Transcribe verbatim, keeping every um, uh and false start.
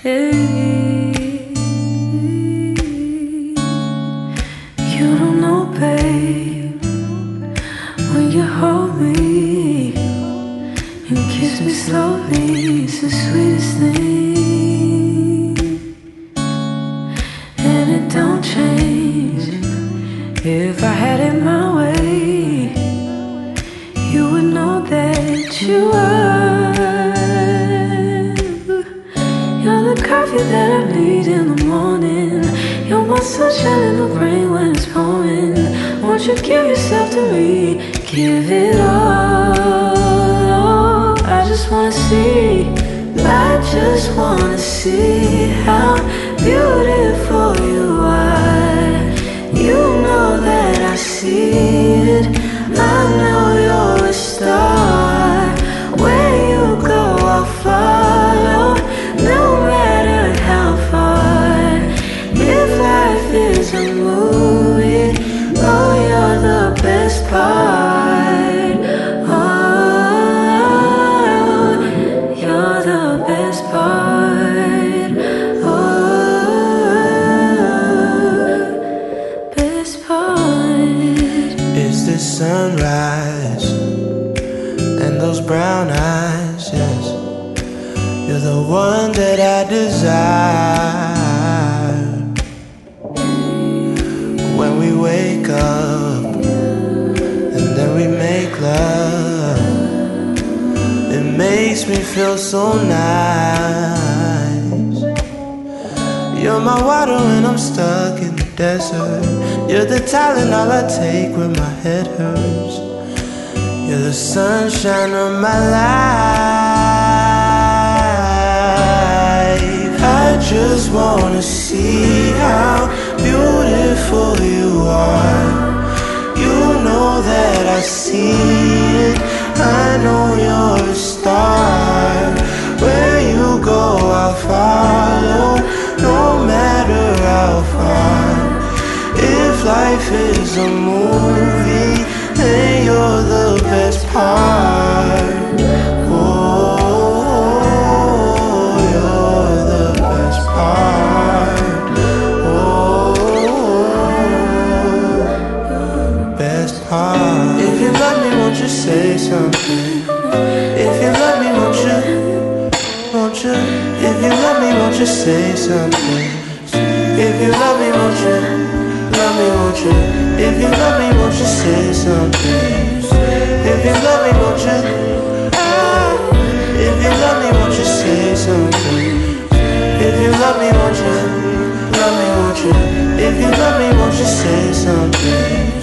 Hey, you don't know, babe, when you hold me and kiss me slowly, it's the sweetest thing. And it don't change. If I had it my way, you would know that you are. You're the coffee that I need in the morning. You're my sunshine in the rain when it's pouring. Won't you give yourself to me? Give it all. I just wanna see, I just wanna see how beautiful you are. You know that I see it. I know you're a star. Where you go, I'll follow, no matter how far. If life is a movie, oh, you're the best part. Oh, you're the best part. Oh, best part. It's the sunrise and those brown eyes, yes. You're the one that I desire. When we wake up and then we make love, it makes me feel so nice. You're my water when I'm stuck in the desert. You're the Tylenol I take when my head hurts. You're the sunshine of my life. I just wanna see how beautiful you are. You know that I see it. I know you're a star. Where you go, I'll follow, no matter how far. If life is a movie, then you're the best part. Oh, you're the best part. Oh, best part. If you love me, won't you say something? If you love me, won't you? Won't you? If you love me, won't you say something? If you love me, won't you? Love me, won't you? If you love me, won't you say something? If you love me, won't you? Ah, if you love me, won't you say something? If you love me, won't you? Love me, won't you? If you love me, won't you say something?